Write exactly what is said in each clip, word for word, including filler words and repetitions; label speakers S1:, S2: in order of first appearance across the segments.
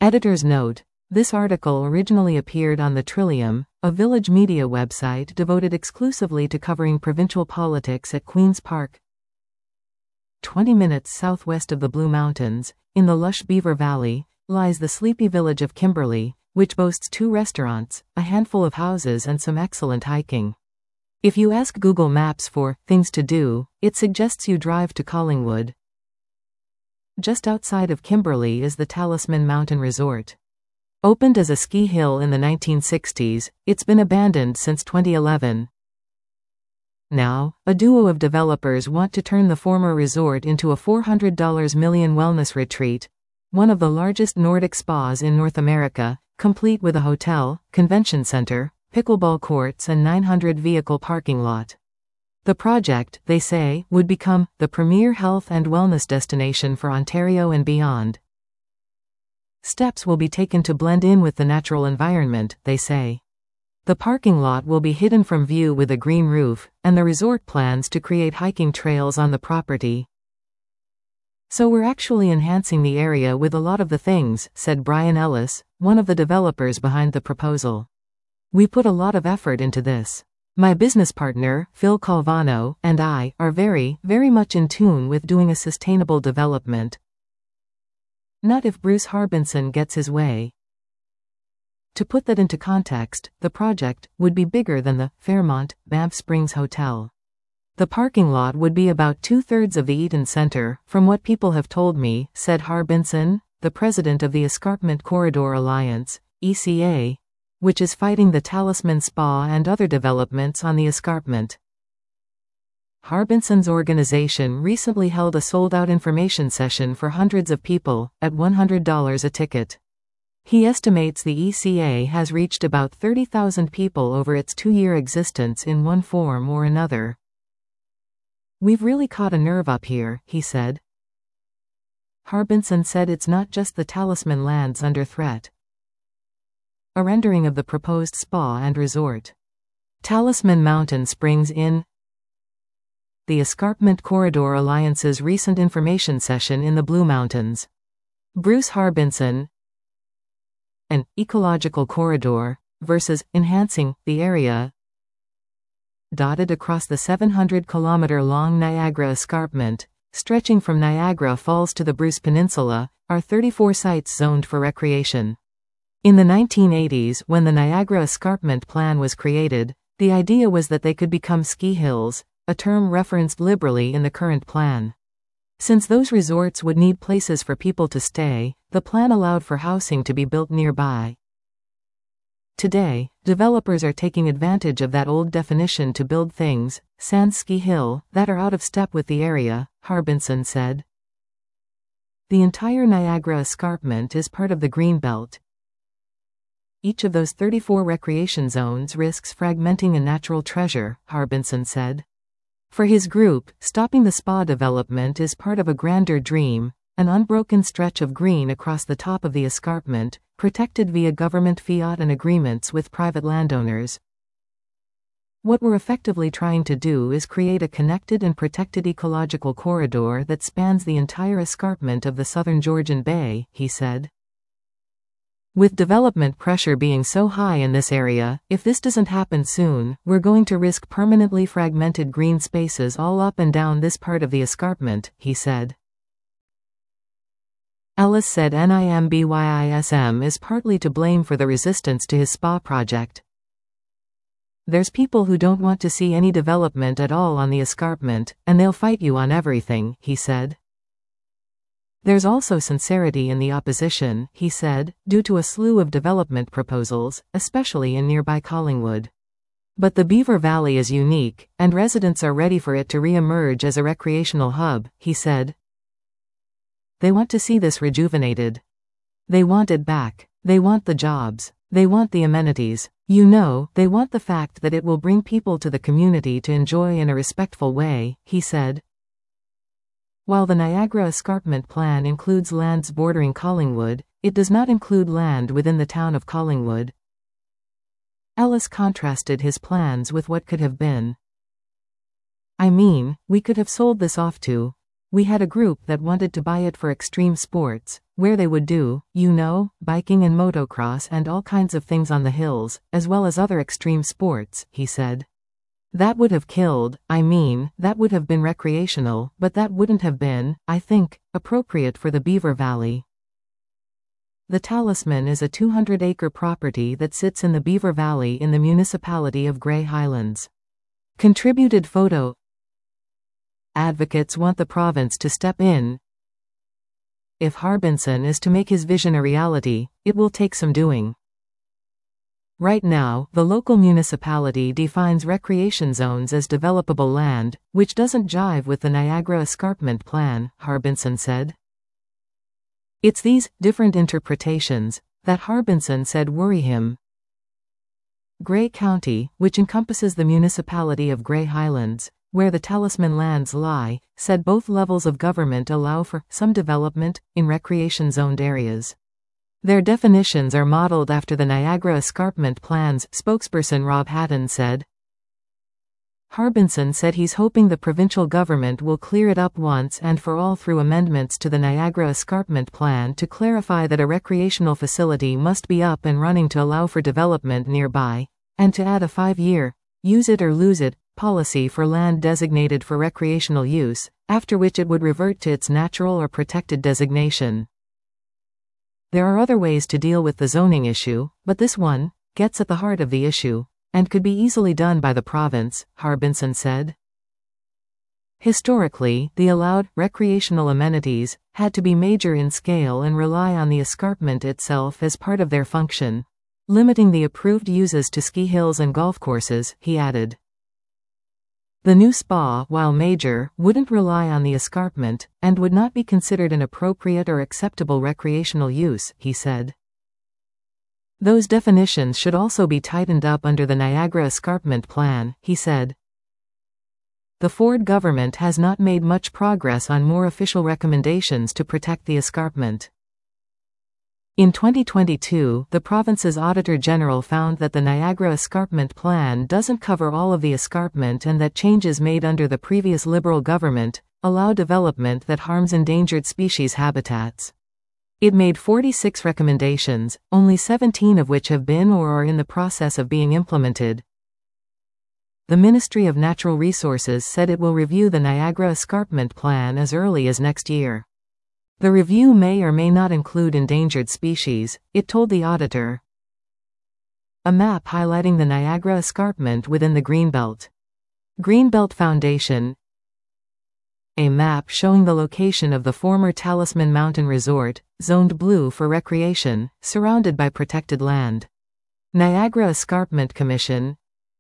S1: Editor's note: this article originally appeared on the Trillium, a Village media website devoted exclusively to covering provincial politics at Queen's Park. Twenty minutes southwest of the Blue Mountains, in the lush Beaver Valley, lies the sleepy village of Kimberley, which boasts two restaurants, a handful of houses and some excellent hiking. If you ask Google Maps for things to do, it suggests you drive to Collingwood. Just outside of Kimberley is the Talisman Mountain Resort. Opened as a ski hill in the nineteen sixties, it's been abandoned since twenty eleven. Now, a duo of developers want to turn the former resort into a four hundred million dollars wellness retreat, one of the largest Nordic spas in North America, complete with a hotel, convention center, pickleball courts and nine hundred vehicle parking lot. The project, they say, would become the premier health and wellness destination for Ontario and beyond. Steps will be taken to blend in with the natural environment, they say. The parking lot will be hidden from view with a green roof, and the resort plans to create hiking trails on the property. So we're actually enhancing the area with a lot of the things, said Brian Ellis, one of the developers behind the proposal. We put a lot of effort into this. My business partner, Phil Calvano, and I are very, very much in tune with doing a sustainable development. Not if Bruce Harbinson gets his way. To put that into context, the project would be bigger than the Fairmont, Banff Springs Hotel. The parking lot would be about two-thirds of the Eaton Center, from what people have told me, said Harbinson, the president of the Escarpment Corridor Alliance, E C A, which is fighting the Talisman Spa and other developments on the escarpment. Harbinson's organization recently held a sold-out information session for hundreds of people, at one hundred dollars a ticket. He estimates the E C A has reached about thirty thousand people over its two-year existence in one form or another. We've really caught a nerve up here, he said. Harbinson said it's not just the Talisman lands under threat. A rendering of the proposed spa and resort. Talisman Mountain Springs in the Escarpment Corridor Alliance's recent information session in the Blue Mountains. Bruce Harbinson. An ecological corridor versus enhancing the area. Dotted across the seven hundred kilometer long Niagara Escarpment, stretching from Niagara Falls to the Bruce Peninsula, are thirty-four sites zoned for recreation. In the nineteen eighties, when the Niagara Escarpment Plan was created, the idea was that they could become ski hills, a term referenced liberally in the current plan. Since those resorts would need places for people to stay, the plan allowed for housing to be built nearby. Today, developers are taking advantage of that old definition to build things, sans ski hill, that are out of step with the area, Harbinson said. The entire Niagara Escarpment is part of the Greenbelt. Each of those thirty-four recreation zones risks fragmenting a natural treasure, Harbinson said. For his group, stopping the spa development is part of a grander dream, an unbroken stretch of green across the top of the escarpment, protected via government fiat and agreements with private landowners. What we're effectively trying to do is create a connected and protected ecological corridor that spans the entire escarpment of the southern Georgian Bay, he said. With development pressure being so high in this area, if this doesn't happen soon, we're going to risk permanently fragmented green spaces all up and down this part of the escarpment, he said. Ellis said NIMBYISM is partly to blame for the resistance to his spa project. There's people who don't want to see any development at all on the escarpment, and they'll fight you on everything, he said. There's also sincerity in the opposition, he said, due to a slew of development proposals, especially in nearby Collingwood. But the Beaver Valley is unique, and residents are ready for it to re-emerge as a recreational hub, he said. They want to see this rejuvenated. They want it back. They want the jobs. They want the amenities. You know, they want the fact that it will bring people to the community to enjoy in a respectful way, he said. While the Niagara Escarpment Plan includes lands bordering Collingwood, it does not include land within the town of Collingwood. Ellis contrasted his plans with what could have been. I mean, we could have sold this off to We had a group that wanted to buy it for extreme sports, where they would do, you know, biking and motocross and all kinds of things on the hills, as well as other extreme sports, he said. That would have killed, I mean, that would have been recreational, but that wouldn't have been, I think, appropriate for the Beaver Valley. The Talisman is a two hundred acre property that sits in the Beaver Valley in the municipality of Grey Highlands. Contributed photo. Advocates want the province to step in. If Harbinson is to make his vision a reality, it will take some doing. Right now, the local municipality defines recreation zones as developable land, which doesn't jive with the Niagara Escarpment Plan, Harbinson said. It's these different interpretations that Harbinson said worry him. Grey County, which encompasses the municipality of Grey Highlands, where the Talisman lands lie, said both levels of government allow for some development in recreation-zoned areas. Their definitions are modeled after the Niagara Escarpment Plan's spokesperson Rob Hatton said. Harbinson said he's hoping the provincial government will clear it up once and for all through amendments to the Niagara Escarpment Plan to clarify that a recreational facility must be up and running to allow for development nearby, and to add a five-year, use it or lose it, policy for land designated for recreational use, after which it would revert to its natural or protected designation. There are other ways to deal with the zoning issue, but this one gets at the heart of the issue, and could be easily done by the province, Harbinson said. Historically, the allowed recreational amenities had to be major in scale and rely on the escarpment itself as part of their function, limiting the approved uses to ski hills and golf courses, he added. The new spa, while major, wouldn't rely on the escarpment, and would not be considered an appropriate or acceptable recreational use, he said. Those definitions should also be tightened up under the Niagara Escarpment Plan, he said. The Ford government has not made much progress on more official recommendations to protect the escarpment. In twenty twenty-two, the province's Auditor General found that the Niagara Escarpment Plan doesn't cover all of the escarpment and that changes made under the previous Liberal government allow development that harms endangered species habitats. It made forty-six recommendations, only seventeen of which have been or are in the process of being implemented. The Ministry of Natural Resources said it will review the Niagara Escarpment Plan as early as next year. The review may or may not include endangered species, it told the auditor. A map highlighting the Niagara Escarpment within the Greenbelt. Greenbelt Foundation. A map showing the location of the former Talisman Mountain Resort, zoned blue for recreation, surrounded by protected land. Niagara Escarpment Commission.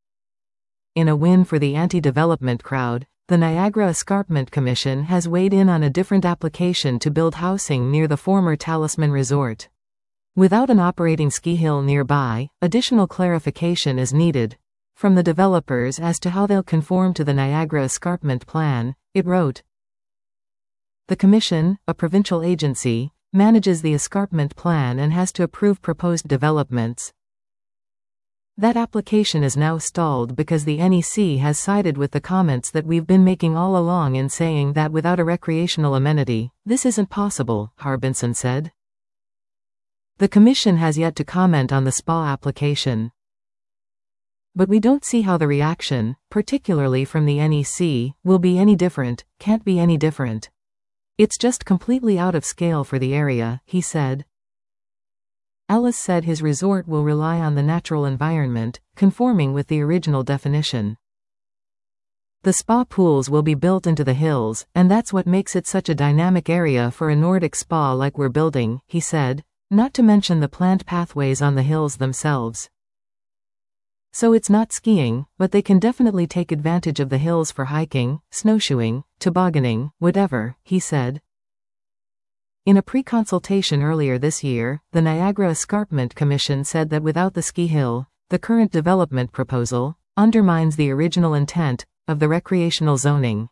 S1: In a win for the anti-development crowd, the Niagara Escarpment Commission has weighed in on a different application to build housing near the former Talisman Resort. Without an operating ski hill nearby, additional clarification is needed from the developers as to how they'll conform to the Niagara Escarpment Plan, it wrote. The Commission, a provincial agency, manages the escarpment plan and has to approve proposed developments. That application is now stalled because the N E C has sided with the comments that we've been making all along in saying that without a recreational amenity, this isn't possible, Harbinson said. The Commission has yet to comment on the S P A application. But we don't see how the reaction, particularly from the N E C, will be any different, can't be any different. It's just completely out of scale for the area, he said. Ellis said his resort will rely on the natural environment, conforming with the original definition. The spa pools will be built into the hills, and that's what makes it such a dynamic area for a Nordic spa like we're building, he said, not to mention the planned pathways on the hills themselves. So it's not skiing, but they can definitely take advantage of the hills for hiking, snowshoeing, tobogganing, whatever, he said. In a pre-consultation earlier this year, the Niagara Escarpment Commission said that without the ski hill, the current development proposal undermines the original intent of the recreational zoning.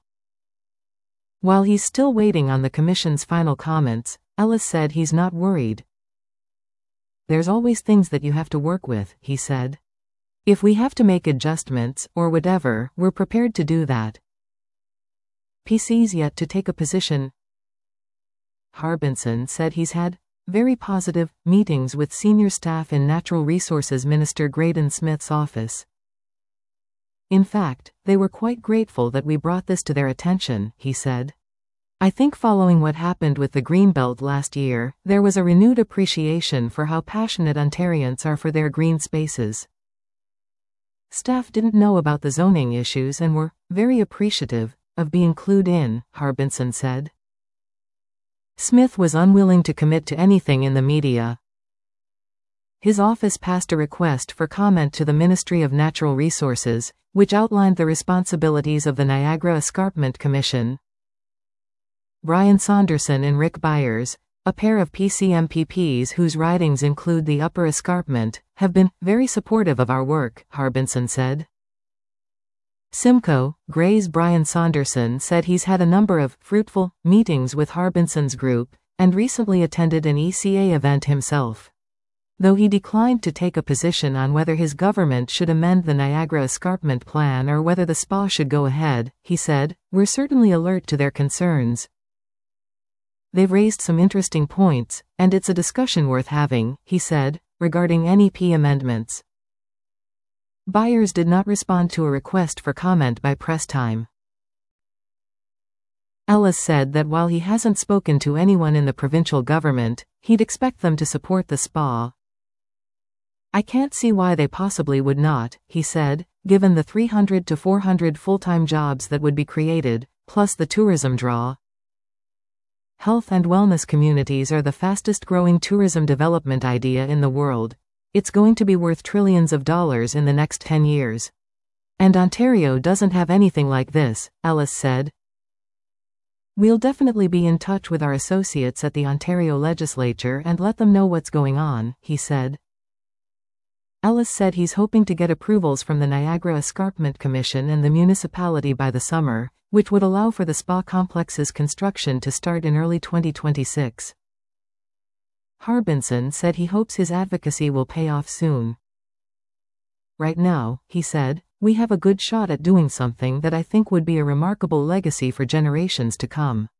S1: While he's still waiting on the Commission's final comments, Ellis said he's not worried. There's always things that you have to work with, he said. If we have to make adjustments, or whatever, we're prepared to do that. P C's yet to take a position. Harbinson said he's had very positive meetings with senior staff in Natural Resources Minister Graydon Smith's office. In fact, they were quite grateful that we brought this to their attention, he said. I think following what happened with the Greenbelt last year, there was a renewed appreciation for how passionate Ontarians are for their green spaces. Staff didn't know about the zoning issues and were very appreciative of being clued in, Harbinson said. Smith was unwilling to commit to anything in the media. His office passed a request for comment to the Ministry of Natural Resources, which outlined the responsibilities of the Niagara Escarpment Commission. Brian Saunderson and Rick Byers, a pair of P C M P Ps whose ridings include the Upper Escarpment, have been very supportive of our work, Harbinson said. Simcoe, Gray's Brian Saunderson said he's had a number of fruitful meetings with Harbinson's group, and recently attended an E C A event himself. Though he declined to take a position on whether his government should amend the Niagara Escarpment Plan or whether the spa should go ahead, he said, "We're certainly alert to their concerns. They've raised some interesting points, and it's a discussion worth having," he said, regarding N E P amendments. Byers did not respond to a request for comment by press time. Ellis said that while he hasn't spoken to anyone in the provincial government, he'd expect them to support the spa. I can't see why they possibly would not, he said, given the three hundred to four hundred full-time jobs that would be created, plus the tourism draw. Health and wellness communities are the fastest-growing tourism development idea in the world. It's going to be worth trillions of dollars in the next ten years. And Ontario doesn't have anything like this, Ellis said. We'll definitely be in touch with our associates at the Ontario Legislature and let them know what's going on, he said. Ellis said he's hoping to get approvals from the Niagara Escarpment Commission and the municipality by the summer, which would allow for the spa complex's construction to start in early twenty twenty-six. Harbinson said he hopes his advocacy will pay off soon. Right now, he said, we have a good shot at doing something that I think would be a remarkable legacy for generations to come.